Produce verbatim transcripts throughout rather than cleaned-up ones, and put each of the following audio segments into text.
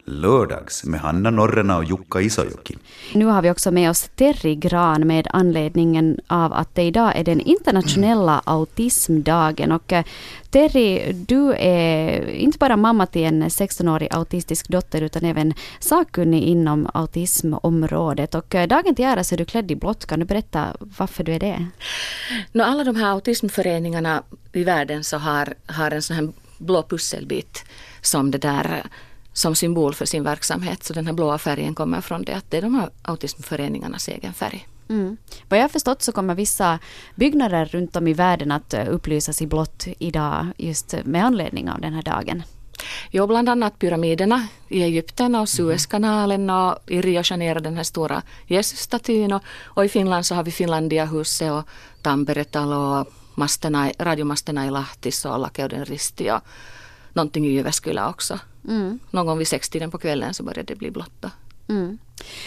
lördags med Hanna Norrena och Jukka Isojoki. Nu har vi också med oss Terri Gran med anledningen av att det idag är den internationella autismdagen. Och Terri, du är inte bara mamma till en sexton-årig autistisk dotter utan även sakkunnig inom autismområdet. Och dagen till ära så är du klädd i blått. Kan du berätta varför du är det? No, alla de här autismföreningarna i världen så har, har en sån här blå pusselbit som det där som symbol för sin verksamhet. Så den här blåa färgen kommer från det att det är de här autismföreningarnas egen färg. Mm. Vad jag har förstått så kommer vissa byggnader runt om i världen att upplysas i blått idag just med anledning av den här dagen. Jo, bland annat pyramiderna i Egypten och Suezkanalen och i Rio de Janeiro den här stora Jesus-statyn och, och i Finland så har vi Finlandia-huset och Tamperetalo och masterna, radiomasterna i Lahtis och Lakeuden risti och någonting i Jyväskylä också. Mm. Någon gång vid sextiden på kvällen så började det bli blått. Mm.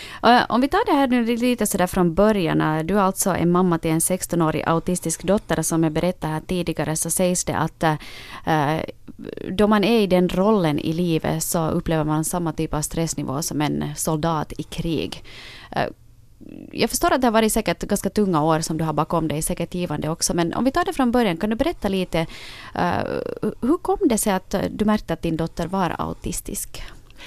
Om vi tar det här nu lite sådär från början. Du är alltså en mamma till en sexton-årig autistisk dotter som jag berättade här tidigare, så sägs det att äh, då man är i den rollen i livet så upplever man samma typ av stressnivå som en soldat i krig. Äh, Jag förstår att det har varit säkert ganska tunga år som du har bakom dig, säkert givande också. Men om vi tar det från början, kan du berätta lite, uh, hur kom det sig att du märkte att din dotter var autistisk?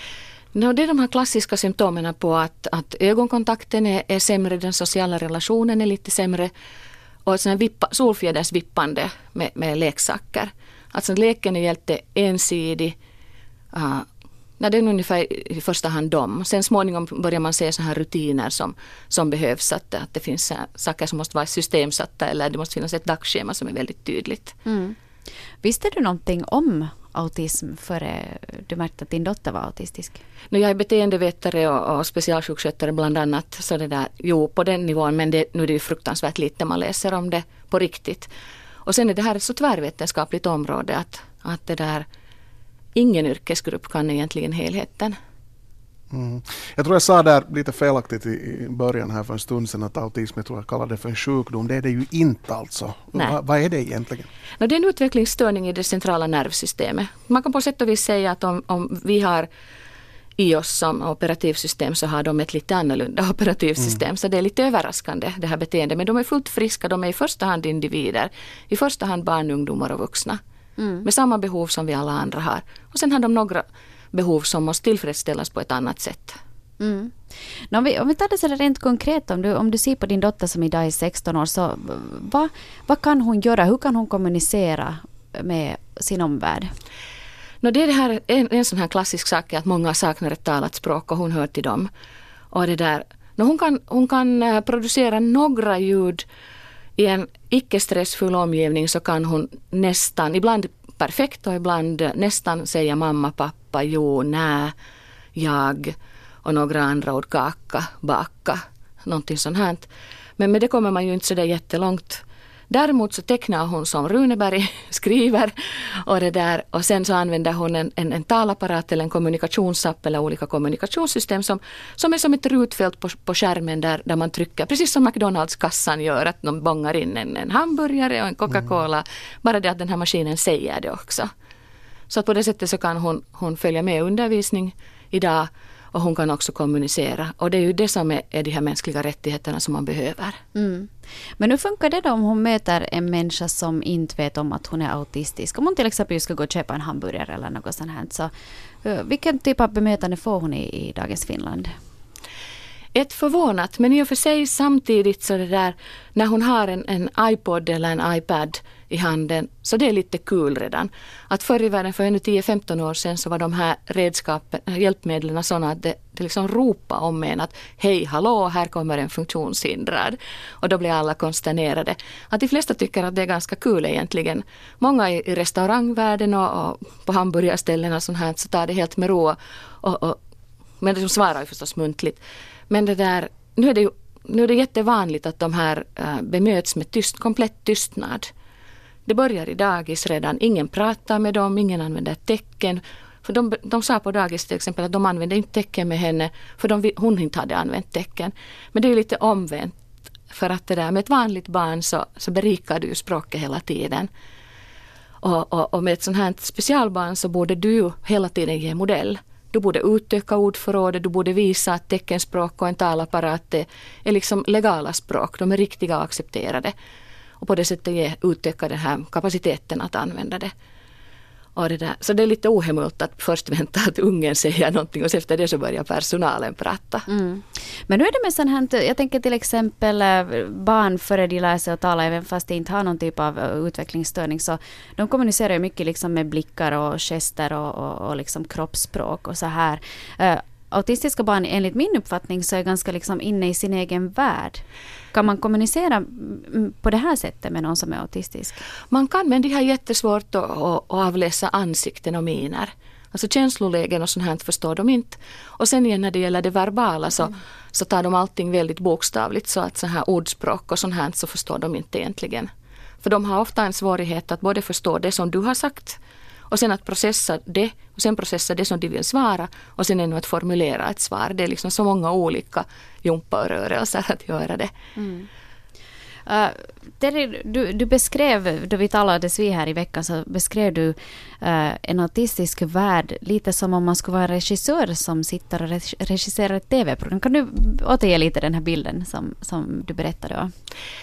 No, det är de här klassiska symptomen på att, att ögonkontakten är, är sämre, den sociala relationen är lite sämre och sån vippa, solfjäders vippande med, med leksaker. Alltså leken är helt ensidig. Uh, Nej, det är ungefär i första hand dem. Sen småningom börjar man se så här rutiner som, som behövs. Att, att det finns saker som måste vara systemsatta eller det måste finnas ett dagschema som är väldigt tydligt. Mm. Visste du någonting om autism före du märkte att din dotter var autistisk? No, jag är beteendevetare och, och specialsjukskötare bland annat. Så det där, jo, på den nivån, men det, nu är det ju fruktansvärt lite man läser om det på riktigt. Och sen är det här ett så tvärvetenskapligt område att, att det där ingen yrkesgrupp kan egentligen helheten. Mm. Jag tror jag sa där lite felaktigt i, i början här för en stund sedan att autism, jag tror jag kallade det för en sjukdom. Det är det ju inte alltså. Va, vad är det egentligen? No, det är en utvecklingsstörning i det centrala nervsystemet. Man kan på sätt och vis säga att om, om vi har i oss som operativsystem så har de ett lite annorlunda operativsystem. Mm. Så det är lite överraskande det här beteendet. Men de är fullt friska, de är i första hand individer. I första hand barn, ungdomar och vuxna. Mm. Med samma behov som vi alla andra har. Och sen har de några behov som måste tillfredsställas på ett annat sätt. Mm. No, om, vi, om vi tar det så rent konkret, om du, om du ser på din dotter som idag är sexton år, så vad, vad kan hon göra? Hur kan hon kommunicera med sin omvärld? No, det är det här, en, en sån här klassisk sak att många saknar ett talat språk och hon hör till dem. Och det där, no, hon, kan, hon kan uh, producera några ljud. I en icke-stressfull omgivning så kan hon nästan, ibland perfekt och ibland nästan säga mamma, pappa, jo, nä, jag och några andra ord, kaka, baka, någonting sånt här. Men med det kommer man ju inte så där jättelångt. Däremot så tecknar hon som Runeberg skriver och det där, och sen så använder hon en, en, en talapparat eller en kommunikationsapp eller olika kommunikationssystem som, som är som ett rutfält på, på skärmen där, där man trycker, precis som McDonalds-kassan gör, att de bångar in en, en hamburgare och en Coca-Cola, mm. bara det att den här maskinen säger det också. Så att på det sättet så kan hon, hon följa med undervisning idag. Och hon kan också kommunicera. Och det är ju det som är, är de här mänskliga rättigheterna som man behöver. Mm. Men hur funkar det då om hon möter en människa som inte vet om att hon är autistisk? Om hon till exempel ska gå och köpa en hamburgare eller något sånt här. Så, uh, vilken typ av bemötande får hon i, i dagens Finland? Ett förvånat, men i och för sig samtidigt så det där, när hon har en, en iPod eller en iPad i handen, så det är lite kul redan. Att förr i världen, för ännu tio femton år sedan, så var de här redskapen, hjälpmedlen sådana att det, det liksom ropade om en att hej, hallå, här kommer en funktionshindrad. Och då blir alla konsternerade. Att de flesta tycker att det är ganska kul egentligen. Många i, i restaurangvärlden och, och på hamburgerställen och sånt här, så tar det helt med ro. Och, och, men de svarar ju förstås muntligt. Men det där, nu är det ju, nu är det jättevanligt att de här äh, bemöts med tyst, komplett tystnad. Det börjar i dagis redan. Ingen pratar med dem, ingen använder tecken. För de, de sa på dagis till exempel att de använde inte tecken med henne för de, hon inte hade använt tecken. Men det är lite omvänt. För att det där med ett vanligt barn så, så berikar du språket hela tiden. Och, och, och med ett sånt här specialbarn så borde du hela tiden ge modell. Du borde utöka ordförrådet, du borde visa att teckenspråk och en talapparat är, är liksom legala språk, de är riktiga och accepterade. Och på det sättet ge, utöka den här kapaciteten att använda det. Och det där. Så det är lite ohemult att först vänta att ungen säger någonting och efter det så börjar personalen prata. Mm. Men nu är det med sån här, jag tänker till exempel barn före de lär sig att tala även fast de inte har någon typ av utvecklingsstörning, så de kommunicerar ju mycket liksom med blickar och gester och, och, och liksom kroppsspråk och så här. Uh, autistiska barn, enligt min uppfattning, så är ganska liksom inne i sin egen värld. Kan man kommunicera på det här sättet med någon som är autistisk? Man kan, men det har jättesvårt att, att avläsa ansikten och miner. Alltså känslolägen och sånt här förstår de inte. Och sen igen när det gäller det verbala så, mm. så tar de allting väldigt bokstavligt, så att så här ordspråk och sånt här så förstår de inte egentligen. För de har ofta en svårighet att både förstå det som du har sagt och sen att processa det och sen processa det som de vill svara och sen ännu att formulera ett svar. Det är liksom så många olika jumparörelser att göra det. Mm. Uh, Terry, du, du beskrev, då vi talades vid här i veckan, så beskrev du uh, en autistisk värld lite som om man skulle vara en regissör som sitter och regisserar ett tv-program. Kan du återge lite den här bilden som, som du berättade om?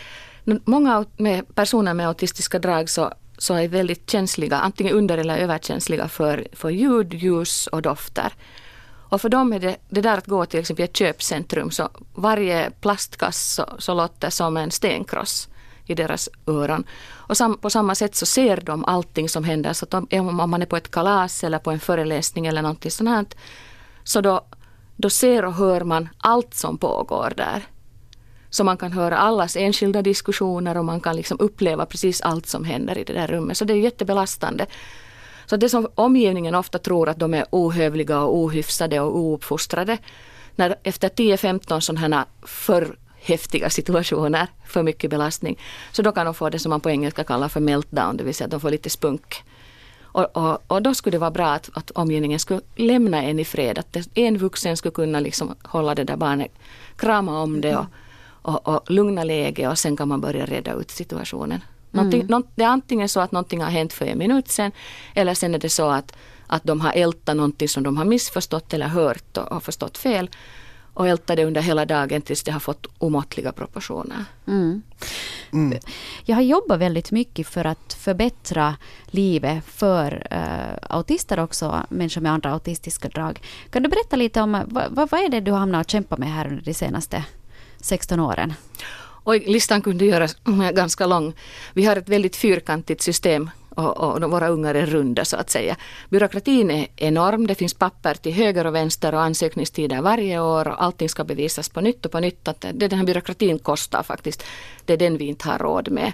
Många med personer med autistiska drag så så är väldigt känsliga, antingen under- eller överkänsliga för, för ljud, ljus och dofter. Och för dem är det, det där att gå till exempel ett köpcentrum, så varje plastkass så, så låter som en stenkross i deras öron. Och sam, på samma sätt så ser de allting som händer, så att de, om man är på ett kalas eller på en föreläsning eller någonting sånt här, så då, då ser och hör man allt som pågår där. Så man kan höra allas enskilda diskussioner och man kan liksom uppleva precis allt som händer i det där rummet. Så det är jättebelastande. Så det som omgivningen ofta tror att de är ohövliga och ohyfsade och ouppfostrade, när efter tio femton sådana för häftiga situationer, för mycket belastning, så då kan de få det som man på engelska kallar för meltdown, det vill säga att de får lite spunk. Och, och, och då skulle det vara bra att, att omgivningen skulle lämna en i fred, att en vuxen skulle kunna liksom hålla det där barnet, krama om det och Och, och lugna läge och sen kan man börja reda ut situationen. Mm. Något, det är antingen så att någonting har hänt för en minut sen, eller sen är det så att, att de har ältat någonting som de har missförstått eller hört och, och förstått fel och ältat det under hela dagen tills det har fått omåttliga proportioner. Mm. Mm. Jag har jobbat väldigt mycket för att förbättra livet för uh, autister också, människor med andra autistiska drag. Kan du berätta lite om vad, vad är det du har hamnat och kämpat med här under de senaste sexton åren? Oj, listan kunde göras ganska lång. Vi har ett väldigt fyrkantigt system och, och våra ungar är runda så att säga. Byråkratin är enorm, det finns papper till höger och vänster och ansökningstider varje år och allting ska bevisas på nytt och på nytt. Att det den här byråkratin kostar faktiskt, det är den vi inte har råd med.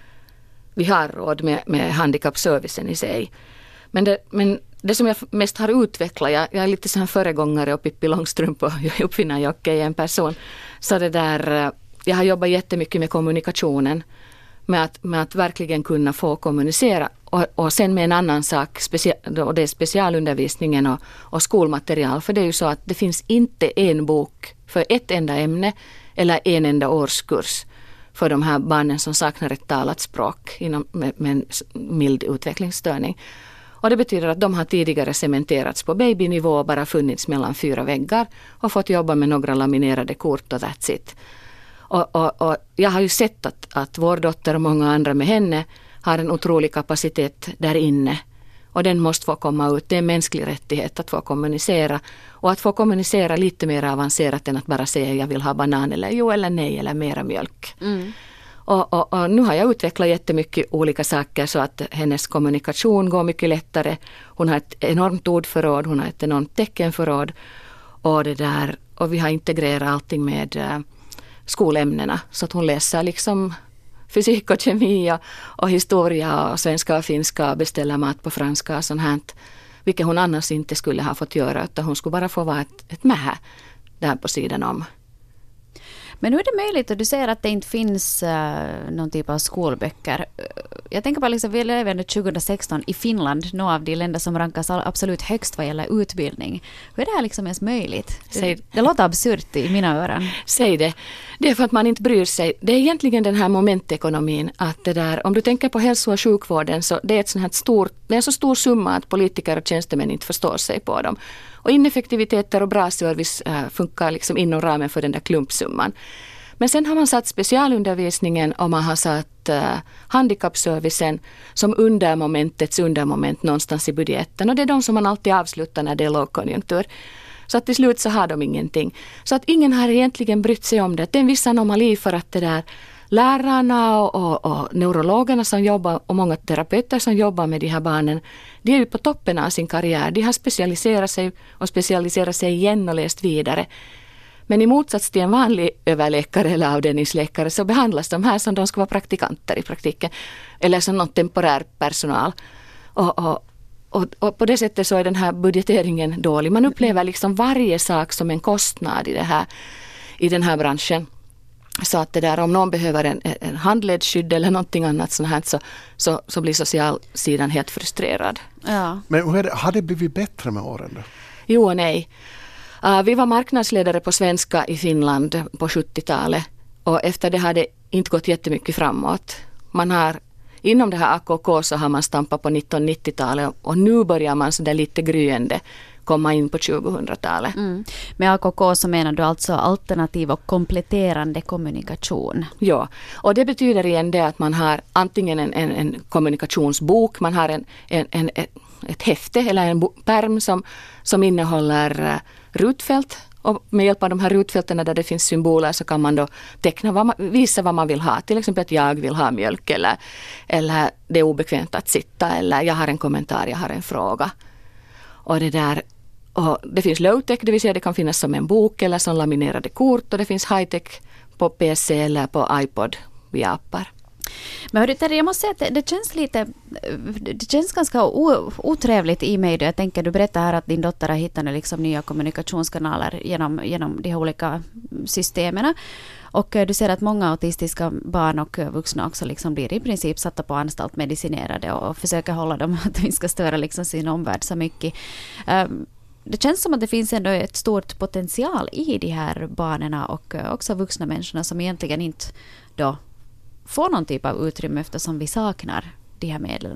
Vi har råd med, med handikappservicen i sig. Men det, men det som jag mest har utvecklat, jag, jag är lite så här föregångare och Pippi Långstrump och uppfinnarjocke i en person. Så det där, jag har jobbat jättemycket med kommunikationen, med att, med att verkligen kunna få kommunicera. Och, och sen med en annan sak, special, och det är specialundervisningen och, och skolmaterial. För det är ju så att det finns inte en bok för ett enda ämne eller en enda årskurs för de här barnen som saknar ett talat språk inom, med, med en mild utvecklingsstörning. Och det betyder att de har tidigare cementerats på babynivå och bara funnits mellan fyra väggar och fått jobba med några laminerade kort och that's it. Och, och, och jag har ju sett att, att vår dotter och många andra med henne har en otrolig kapacitet där inne. Och den måste få komma ut. Det är en mänsklig rättighet att få kommunicera. Och att få kommunicera lite mer avancerat än att bara säga jag vill ha banan eller jo eller nej eller mera mjölk. Mm. Och, och, och nu har jag utvecklat jättemycket olika saker så att hennes kommunikation går mycket lättare. Hon har ett enormt ordförråd, hon har ett enormt teckenförråd. Och, det där, och vi har integrerat allting med uh, skolämnena så att hon läser liksom fysik och kemi och, och historia och svenska och finska och beställer mat på franska och sånt här. Vilket hon annars inte skulle ha fått göra utan hon skulle bara få vara ett, ett mähä där på sidan om. Men hur är det möjligt att du säger att det inte finns uh, någon typ av skolböcker? Jag tänker bara liksom, vi lever nu tjugohundrasexton i Finland, några av de länder som rankas absolut högst vad gäller utbildning. Hur är det här liksom ens möjligt? Det, det låter absurt i mina öron. Säg det. Det är för att man inte bryr sig. Det är egentligen den här momentekonomin att det där, om du tänker på hälso- och sjukvården så det är, ett sån här stor, det är en så stor summa att politiker och tjänstemän inte förstår sig på dem. Och ineffektiviteter och bra service äh, funkar liksom inom ramen för den där klumpsumman. Men sen har man satt specialundervisningen och man har satt äh, handikappservicen som undermomentets undermoment någonstans i budgeten. Och det är de som man alltid avslutar när det är lågkonjunktur. Så att till slut så har de ingenting. Så att ingen har egentligen brytt sig om det. Det är en viss anomali för att det där lärarna och, och, och neurologerna som jobbar och många terapeuter som jobbar med de här barnen, de är ju på toppen av sin karriär. De har specialiserat sig och specialiserat sig igen och läst vidare. Men i motsats till en vanlig överläkare eller avdelningsläkare så behandlas de här som de ska vara praktikanter i praktiken. Eller som någon temporär personal. Och, och, och, och på det sättet så är den här budgeteringen dålig. Man upplever liksom varje sak som en kostnad i, det här, i den här branschen. Så att det där, om någon behöver en, en handledsskydd eller någonting annat sånt här, så, så, så blir socialsidan helt frustrerad. Ja. Men hur är det, har det blivit bättre med åren då? Jo och nej. Uh, vi var marknadsledare på svenska i Finland på sjuttiotalet och efter det har det inte gått jättemycket framåt. Man har, inom det här A K K så har man stampat på nittonhundranittiotalet och nu börjar man så där lite gryende komma in på tjugohundratalet. Mm. Med A K K så menar du alltså alternativ och kompletterande kommunikation? Ja, och det betyder igen det att man har antingen en, en, en kommunikationsbok, man har en, en, en, ett, ett häfte eller en pärm som, som innehåller uh, rutfält. Och med hjälp av de här rutfälten där det finns symboler så kan man då teckna vad man, visa vad man vill ha. Till exempel att jag vill ha mjölk eller, eller det är obekvämt att sitta eller jag har en kommentar, jag har en fråga. Och det där, och det finns low-tech, det vill säga det kan finnas som en bok eller som laminerade kort och det finns high-tech på P C eller på iPod via appar. Men hörru Terry, jag måste säga att det, det känns lite, det känns ganska o, otrevligt i mig då. Jag tänker, du berättar här att din dotter har hittat liksom nya kommunikationskanaler genom, genom de här olika systemen. Och du ser att många autistiska barn och vuxna också liksom blir i princip satta på anstalt, medicinerade och, och försöker hålla dem att de ska störa liksom sin omvärld så mycket. Um, det känns som att det finns ändå ett stort potential i de här barnen och också vuxna människorna som egentligen inte då får någon typ av utrymme eftersom vi saknar de här medlen.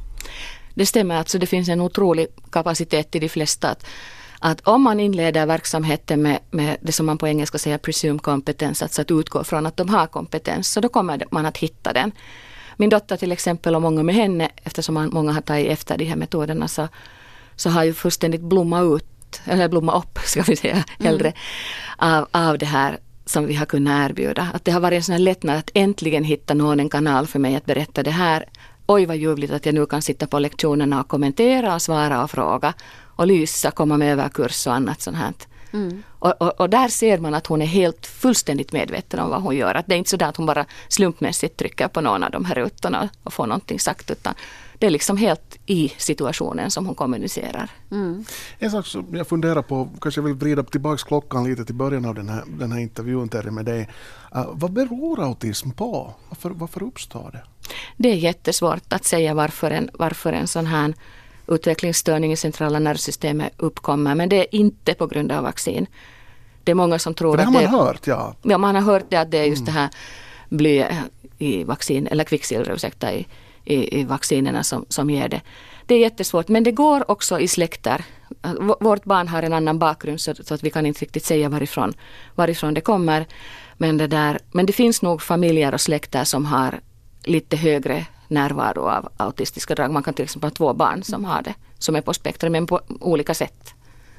Det stämmer, alltså det finns en otrolig kapacitet i de flesta att, att om man inleder verksamheten med, med det som man på engelska säger presume kompetens, alltså att utgå från att de har kompetens, så då kommer man att hitta den. Min dotter till exempel och många med henne, eftersom man, många har tagit efter de här metoderna, så, så har ju fullständigt blommat ut, eller blommat upp ska vi säga hellre, mm. av, av det här som vi har kunnat erbjuda. Att det har varit en sån här lättnad att äntligen hitta någon en kanal för mig att berätta det här. Oj vad ljuvligt att jag nu kan sitta på lektionerna och kommentera och svara och fråga. Och Lysa, komma med överkurs och annat sånt här. Mm. Och, och, och där ser man att hon är helt fullständigt medveten om vad hon gör. Att det är inte så där att hon bara slumpmässigt trycker på någon av de här rutorna och får någonting sagt, utan det är liksom helt i situationen som hon kommunicerar. Mm. En sak som jag funderar på, kanske jag vill vrida tillbaka klockan lite till början av den här, den här intervjun Terry, med dig. Uh, vad beror autism på? Varför, varför uppstår det? Det är jättesvårt att säga varför en, varför en sån här utvecklingsstörning i centrala nervsystemet uppkommer, men det är inte på grund av vaccin. Det är många som tror För det att har man det, hört, ja. Ja, man har hört det att det är just Mm. det här bly i vaccin, eller kvicksilver, ursäkta, i, i, i vaccinerna som, som ger det. Det är jättesvårt, men det går också i släkter. Vårt barn har en annan bakgrund så, så att vi kan inte riktigt säga varifrån, varifrån det kommer. Men det, där, men det finns nog familjer och släkter som har lite högre närvaro av autistiska drag. Man kan till exempel ha två barn som har det, som är på spektrum, men på olika sätt.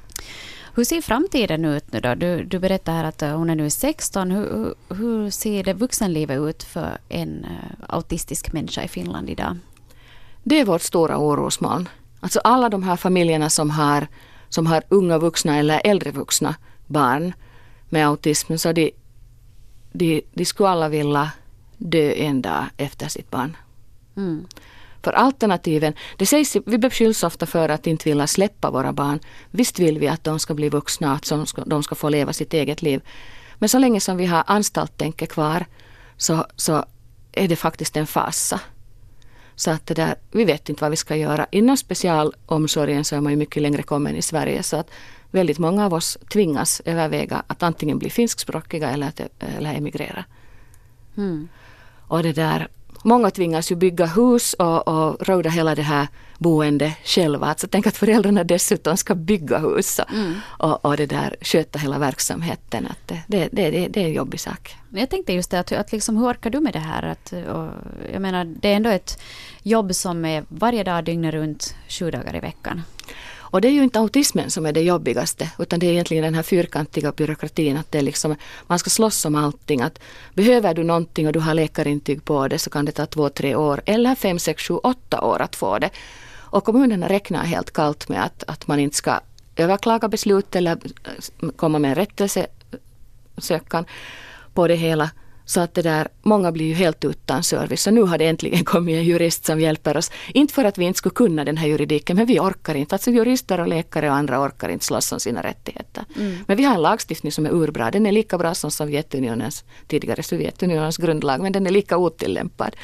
Hur ser framtiden ut nu då? Du, du berättar här att hon är nu sexton. Hur, hur ser det vuxenlivet ut för en autistisk människa i Finland idag? Det är vårt stora orosmoln. Alltså alla de här familjerna som har, som har unga vuxna eller äldre vuxna barn med autism, så de, de, de skulle alla vilja dö en dag efter sitt barn. Mm. För alternativen, det sägs, vi beskylls ofta för att inte vilja släppa våra barn. Visst vill vi att de ska bli vuxna, att de ska, de ska få leva sitt eget liv. Men så länge som vi har anstalttänke kvar så, så är det faktiskt en fasa. Så att det där, vi vet inte vad vi ska göra. Inom specialomsorgen så är man ju mycket längre kommen i Sverige, så att väldigt många av oss tvingas överväga att antingen bli finskspråkiga eller, att, eller emigrera. Mm. Och det där, många tvingas ju bygga hus och, och råda hela det här boende själva. Alltså tänk att föräldrarna dessutom ska bygga hus och, mm. och, och det där sköta hela verksamheten. Att det, det, det, det är en jobbig sak. Jag tänkte just det, att, att liksom, hur orkar du med det här? Att, och, jag menar, det är ändå ett jobb som är varje dag dygnet runt sju dagar i veckan. Och det är ju inte autismen som är det jobbigaste, utan det är egentligen den här fyrkantiga byråkratin, att det är liksom, man ska slåss om allting. Att behöver du någonting och du har läkarintyg på det, så kan det ta två, tre år eller fem, sex, sju, åtta år att få det. Och kommunerna räknar helt kallt med att, att man inte ska överklaga beslut eller komma med en rättelsesökan på det hela. Så att det där, många blir ju helt utan service. Så nu har det äntligen kommit en jurist som hjälper oss. Inte för att vi inte skulle kunna den här juridiken, men vi orkar inte. Alltså jurister och läkare och andra orkar inte slåss om sina rättigheter. Mm. Men vi har en lagstiftning som är urbra. Den är lika bra som Sovjetunionens, tidigare Sovjetunionens grundlag, men den är lika otillämpad.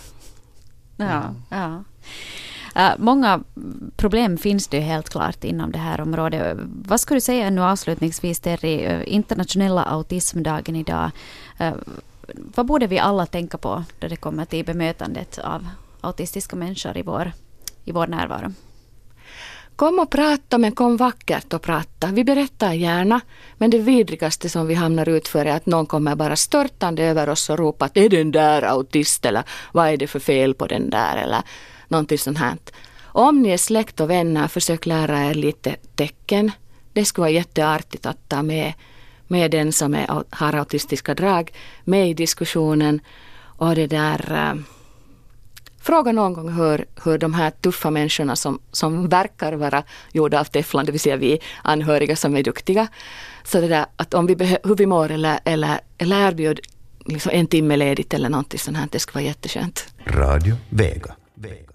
Ja, ja. Uh, många problem finns det helt klart inom det här området. Vad skulle du säga nu avslutningsvis, Terry, uh, internationella autismdagen idag? Uh, vad borde vi alla tänka på då det kommer till bemötandet av autistiska människor i vår, i vår närvaro? Kom och prata, men kom vackert och prata. Vi berättar gärna, men det vidrigaste som vi hamnar ut för är att någon kommer bara störtande över oss och ropar att är den där autist, eller vad är det för fel på den där, eller någonting sånt här. Om ni är släkt och vänner, försök lära er lite tecken. Det skulle vara jätteartigt att ta med, med den som är, har autistiska drag med i diskussionen. Och det där, äh, fråga någon gång hur, hur de här tuffa människorna som, som verkar vara gjorda av teflon, det vill säga vi anhöriga som är duktiga. Så det där, att om vi behö, hur vi mår eller, eller, eller erbjud liksom en timme ledigt eller någonting sånt här, det skulle vara jätteskönt. Radio Vega. Vega.